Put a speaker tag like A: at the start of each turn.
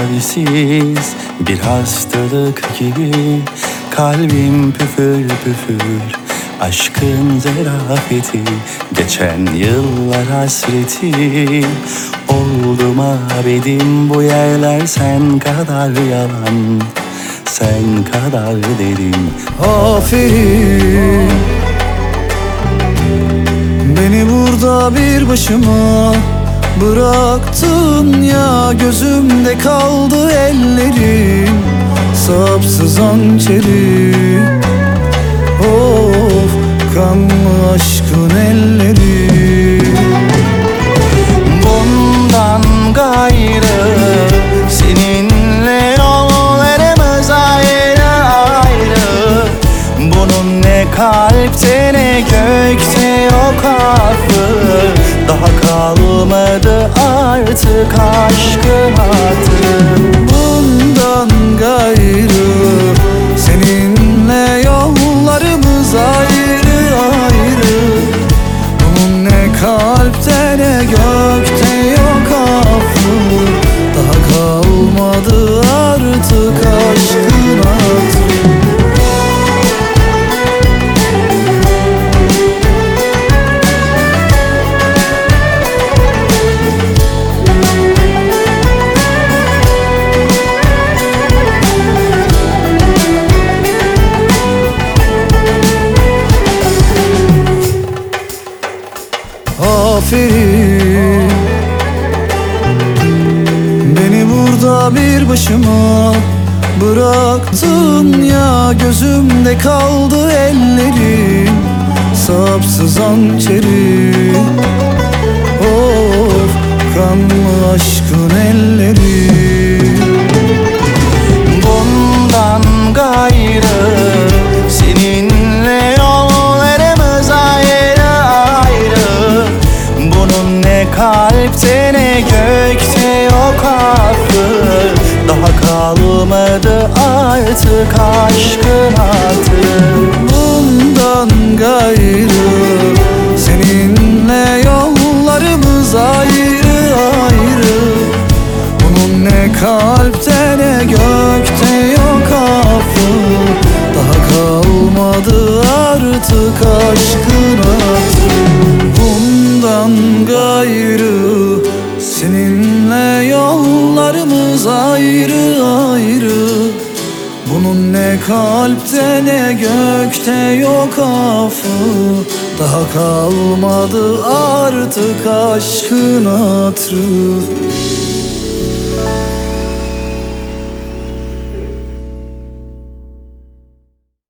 A: tedavisiz bir hastalık gibi. Kalbim püfür püfür, aşkın zerafeti, geçen yıllar hasreti. Oldu mabedim bu yerler, sen kadar yalan, sen kadar derin.
B: Aferin, beni burada bir başıma bıraktın ya. Gözümde kaldı ellerin, sapsız hançeri. Of, kanlı aşkın elleri.
A: Bundan gayrı seninle yollarımız ayrı ayrı. Bunun ne kalpte ne gökte yok affı. Daha kalmadı artık aşkın hatırı.
B: Bundan gayrı seninle yollarımız ayrı ayrı. Bunun ne kalpte ne gökte yok affı. Daha kalmadı artık aşkın hatırı. Aferin, beni burada bir başıma bıraktın ya. Gözümde kaldı ellerin, sapsız hançeri. Of, kanlı aşkın elleri.
A: Bundan gayrı seninle yollarımız ayrı ayrı. Bunun ne kalpte ne gökte yok affı. Daha kalmadı artık aşkın hatırı.
B: Bundan gayrı seninle yollarımız ayrı ayrı. Bunun ne kalpte ne gökte yok affı. Daha kalmadı artık aşkın hatırı. Bundan gayrı seninle yollarımız ayrı ayrı. Bunun ne kalpte ne gökte yok affı. Daha kalmadı artık aşkın hatırı.